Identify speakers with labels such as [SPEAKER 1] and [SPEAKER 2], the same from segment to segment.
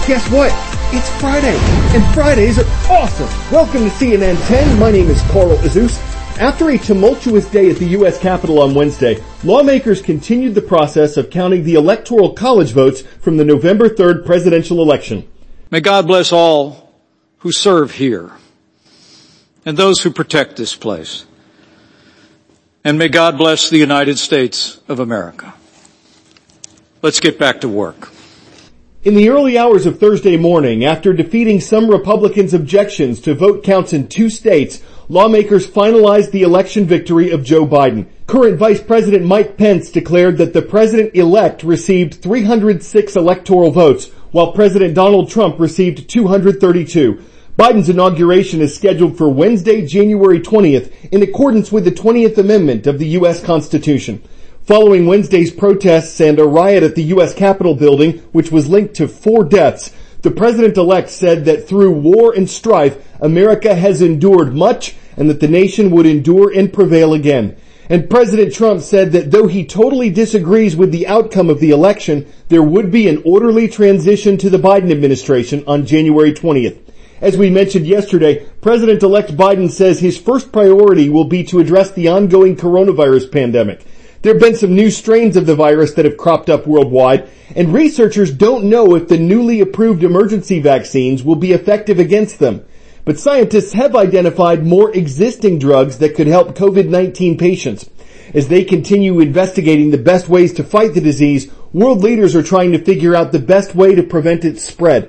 [SPEAKER 1] Guess what? It's Friday, and Fridays are awesome! Welcome to CNN 10. My name is Carl Azus. After a tumultuous day at the U.S. Capitol on Wednesday, lawmakers continued the process of counting the Electoral College votes from the November 3rd presidential election.
[SPEAKER 2] May God bless all who serve here and those who protect this place. And may God bless the United States of America. Let's get back to work.
[SPEAKER 1] In the early hours of Thursday morning, after defeating some Republicans' objections to vote counts in 2 states, lawmakers finalized the election victory of Joe Biden. Current Vice President Mike Pence declared that the president-elect received 306 electoral votes, while President Donald Trump received 232. Biden's inauguration is scheduled for Wednesday, January 20th, in accordance with the 20th Amendment of the U.S. Constitution. Following Wednesday's protests and a riot at the U.S. Capitol building, which was linked to 4 deaths, the president-elect said that through war and strife, America has endured much and that the nation would endure and prevail again. And President Trump said that though he totally disagrees with the outcome of the election, there would be an orderly transition to the Biden administration on January 20th. As we mentioned yesterday, President-elect Biden says his first priority will be to address the ongoing coronavirus pandemic. There have been some new strains of the virus that have cropped up worldwide, and researchers don't know if the newly approved emergency vaccines will be effective against them. But scientists have identified more existing drugs that could help COVID-19 patients. As they continue investigating the best ways to fight the disease, world leaders are trying to figure out the best way to prevent its spread.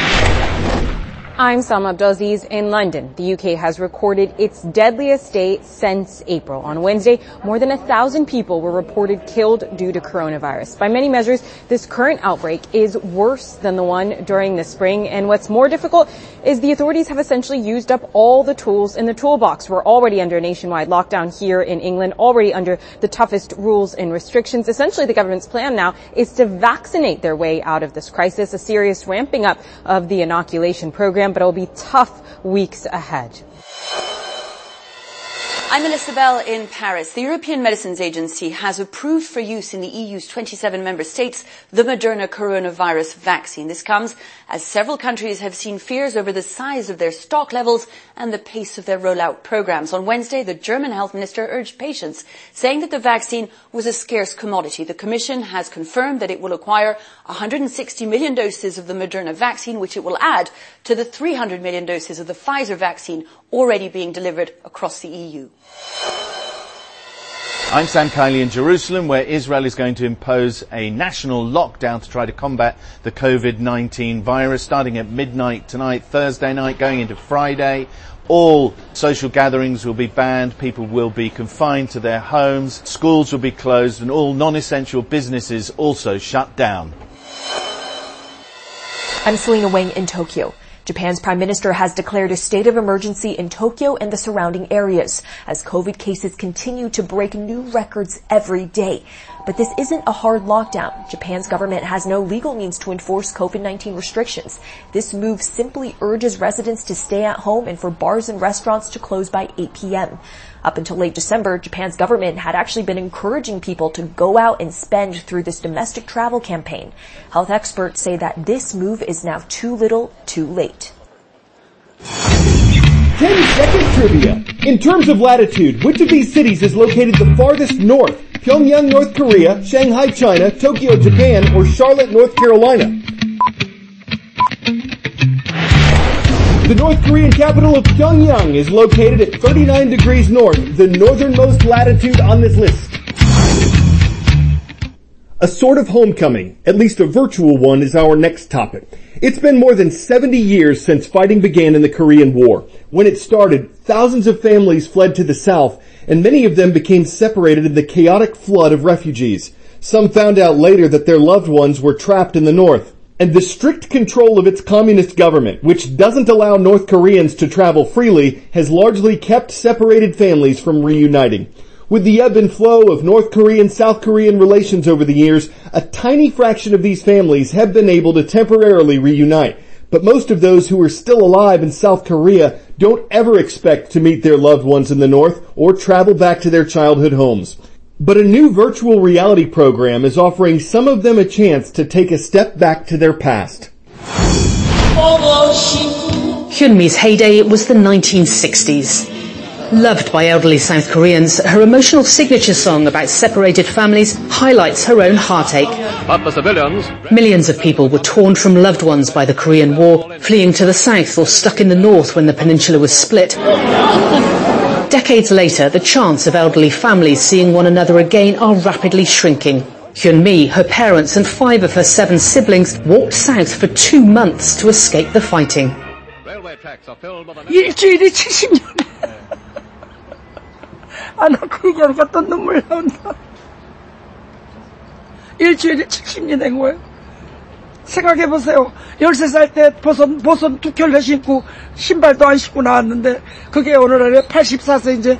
[SPEAKER 3] I'm Salma Abdulaziz in London. The UK has recorded its deadliest day since April. On Wednesday, more than 1,000 people were reported killed due to coronavirus. By many measures, this current outbreak is worse than the one during the spring. And what's more difficult is the authorities have essentially used up all the tools in the toolbox. We're already under a nationwide lockdown here in England, already under the toughest rules and restrictions. Essentially, the government's plan now is to vaccinate their way out of this crisis, a serious ramping up of the inoculation program, but it will be tough weeks ahead.
[SPEAKER 4] I'm Melissa Bell in Paris. The European Medicines Agency has approved for use in the EU's 27 member states the Moderna coronavirus vaccine. This comes as several countries have seen fears over the size of their stock levels and the pace of their rollout programs. On Wednesday, the German health minister urged patience, saying that the vaccine was a scarce commodity. The Commission has confirmed that it will acquire 160 million doses of the Moderna vaccine, which it will add to the 300 million doses of the Pfizer vaccine already being delivered across the EU.
[SPEAKER 5] I'm Sam Kiley in Jerusalem, where Israel is going to impose a national lockdown to try to combat the COVID-19 virus, starting at midnight tonight, Thursday night, going into Friday. All social gatherings will be banned, people will be confined to their homes, schools will be closed, and all non-essential businesses also shut down.
[SPEAKER 6] I'm Selena Wang in Tokyo. Japan's prime minister has declared a state of emergency in Tokyo and the surrounding areas as COVID cases continue to break new records every day. But this isn't a hard lockdown. Japan's government has no legal means to enforce COVID-19 restrictions. This move simply urges residents to stay at home and for bars and restaurants to close by 8 p.m. Up until late December, Japan's government had actually been encouraging people to go out and spend through this domestic travel campaign. Health experts say that this move is now too little, too late.
[SPEAKER 1] 10-second trivia. In terms of latitude, which of these cities is located the farthest north? Pyongyang, North Korea, Shanghai, China, Tokyo, Japan, or Charlotte, North Carolina? The North Korean capital of Pyongyang is located at 39 degrees north, the northernmost latitude on this list. A sort of homecoming, at least a virtual one, is our next topic. It's been more than 70 years since fighting began in the Korean War. When it started, thousands of families fled to the south, and many of them became separated in the chaotic flood of refugees. Some found out later that their loved ones were trapped in the north. And the strict control of its communist government, which doesn't allow North Koreans to travel freely, has largely kept separated families from reuniting. With the ebb and flow of North Korean-South Korean relations over the years, a tiny fraction of these families have been able to temporarily reunite. But most of those who are still alive in South Korea don't ever expect to meet their loved ones in the North or travel back to their childhood homes. But a new virtual reality program is offering some of them a chance to take a step back to their past.
[SPEAKER 7] Hyunmi's heyday was the 1960s. Loved by elderly South Koreans, her emotional signature song about separated families highlights her own heartache.
[SPEAKER 8] But the civilians...
[SPEAKER 7] Millions of people were torn from loved ones by the Korean War, fleeing to the south or stuck in the north when the peninsula was split. Decades later, the chance of elderly families seeing one another again are rapidly shrinking. Hyunmi, her parents and 5 of her 7 siblings walked south for 2 months to escape the fighting.
[SPEAKER 9] 일주일이 70년에 나 그 얘기하니까 또 눈물 나온다. 일주일이 70년 된 거예요. 생각해보세요. 13살 때 보선 2켤레 신고 신발도 안 신고 나왔는데 그게 오늘날에 84세 이제.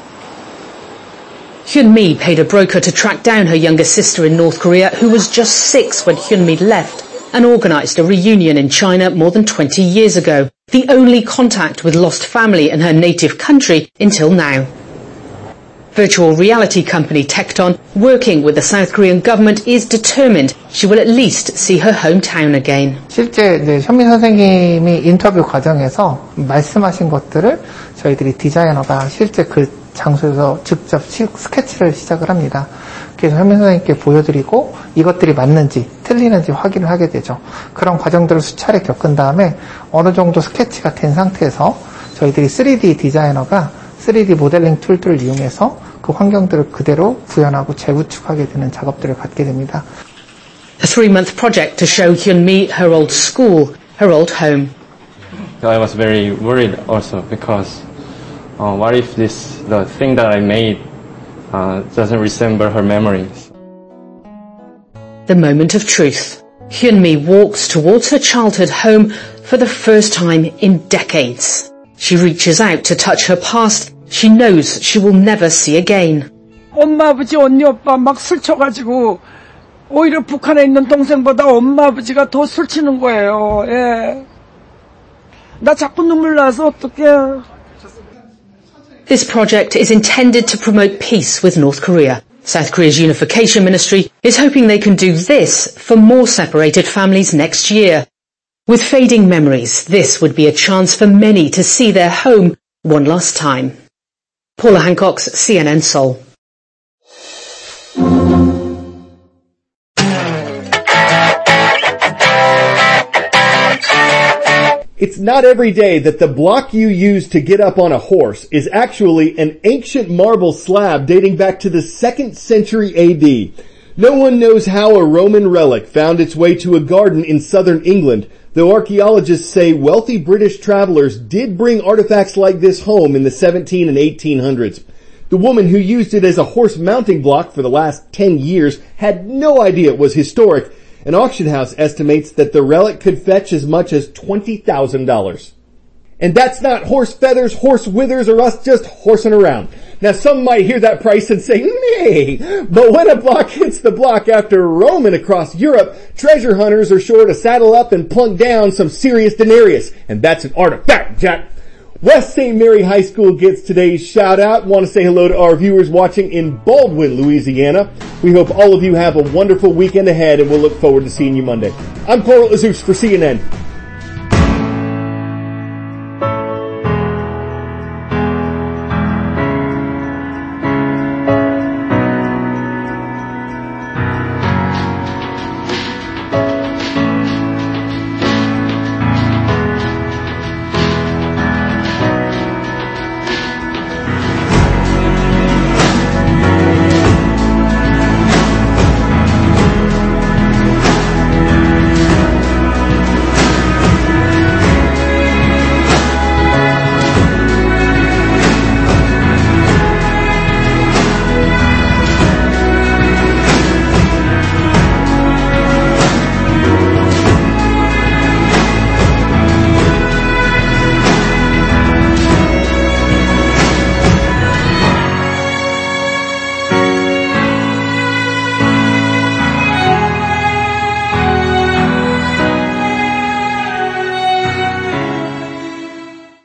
[SPEAKER 7] Hyunmi paid a broker to track down her younger sister in North Korea, who was just 6 when Hyunmi left, and organised a reunion in China more than 20 years ago, the only contact with lost family in her native country until now. Virtual reality company Tecton, working with the South Korean government, is determined she will at least see her hometown again.
[SPEAKER 10] 실제 이제 현미 선생님이 인터뷰 과정에서 말씀하신 것들을 저희들이 디자이너가 실제 그 장소에서 직접 스케치를 시작을 합니다. 그래서 현미 선생님께 보여드리고 이것들이 맞는지 틀리는지 확인을 하게 되죠. 그런 과정들을 수차례 겪은 다음에 어느 정도 스케치가 된 상태에서 저희들이 3D 디자이너가 3D 모델링 툴들을 이용해서 그 환경들을 그대로 구현하고 재구축하게 되는 작업들을 갖게 됩니다.
[SPEAKER 7] A 3-month project to show Hyunmi her old school, her old home.
[SPEAKER 11] I was very worried also because what if the thing that I made doesn't resemble her memories?
[SPEAKER 7] The moment of truth. Hyunmi walks towards her childhood home for the first time in decades. She reaches out to touch her past she knows she will never see again.
[SPEAKER 9] 엄마, 아버지, 언니, 오빠 막 술 쳐가지고 오히려 북한에 있는 동생보다 엄마, 아버지가 더 술 치는 거예요. 예. 나 자꾸 눈물 나서 어떡해.
[SPEAKER 7] This project is intended to promote peace with North Korea. South Korea's Unification Ministry is hoping they can do this for more separated families next year. With fading memories, this would be a chance for many to see their home one last time. Paula Hancock's CNN Seoul.
[SPEAKER 1] It's not every day that the block you use to get up on a horse is actually an ancient marble slab dating back to the 2nd century AD. No one knows how a Roman relic found its way to a garden in southern England, though archaeologists say wealthy British travelers did bring artifacts like this home in the 17 and 1800s. The woman who used it as a horse mounting block for the last 10 years had no idea it was historic. An auction house estimates that the relic could fetch as much as $20,000. And that's not horse feathers, horse withers, or us just horsing around. Now some might hear that price and say, nay, but when a block hits the block after roaming across Europe, treasure hunters are sure to saddle up and plunk down some serious denarius. And that's an artifact, Jack. West St. Mary High School gets today's shout out. Want to say hello to our viewers watching in Baldwin, Louisiana. We hope all of you have a wonderful weekend ahead and we'll look forward to seeing you Monday. I'm Coral Azus for CNN.